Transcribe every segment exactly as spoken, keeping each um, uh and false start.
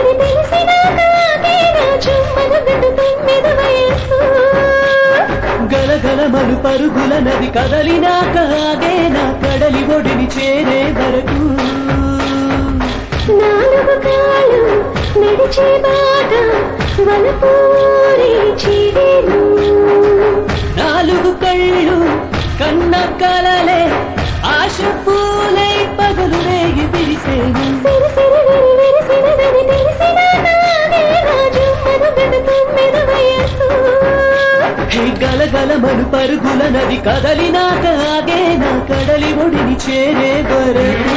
సిరిసిరివని తెలిసినాక ఆగేనా చుమ్మను గండు తొమ్మిది వయసు. గలగలమను పరుగుల నది కదలినాక ఆగేనా కడలి ఒడిని చేరే వరకు. నాలుగు కాళ్ళు నడిచే బాట వలపూరి చీడేను. నాలుగు కళ్ళు కన్న కలలే ఆశ పూలై పగలు రేగి విరిసేను. సిరిసిరివని విరిసినదని తెలిసినాక ఆగేనా చుమ్మను గండు తొమ్మిది వయసు. హే గలగలమను పరుగుల నది కదలినాక ఆగేనా కడలి ఒడిని చేరే వరకు.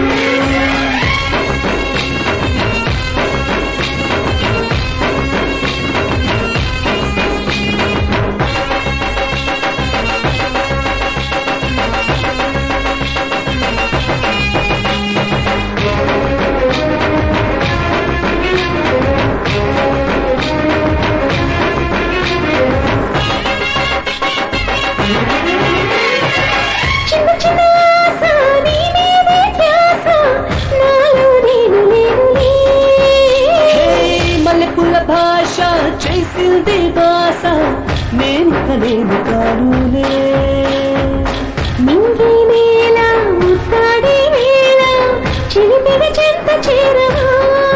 చిన్న చిన్న ఆశ నీ మీదే ధ్యాస నాలో నేను లేనులే. హే మల్లెపూల భాష చేసింది బాస నేను కనేమి కానులే. మింగి నేల ముస్తాడి వేళ చిలిపిన చెంత చేరవా.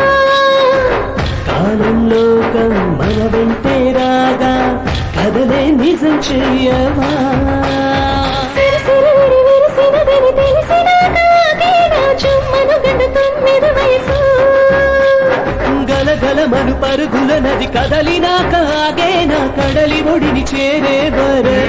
కాలం లోకం మన వెంటే రాగా కదలే నిజం చెయ్యవా. సిరిసిరివిడి విరిసినదని తెలిసినాక ఆగేనా చుమ్మను గండు తొమ్మిది వయసు. గలగలమను పరుగుల నది కదలినాక ఆగేనా కడలి ఒడిని చేరే వరకు.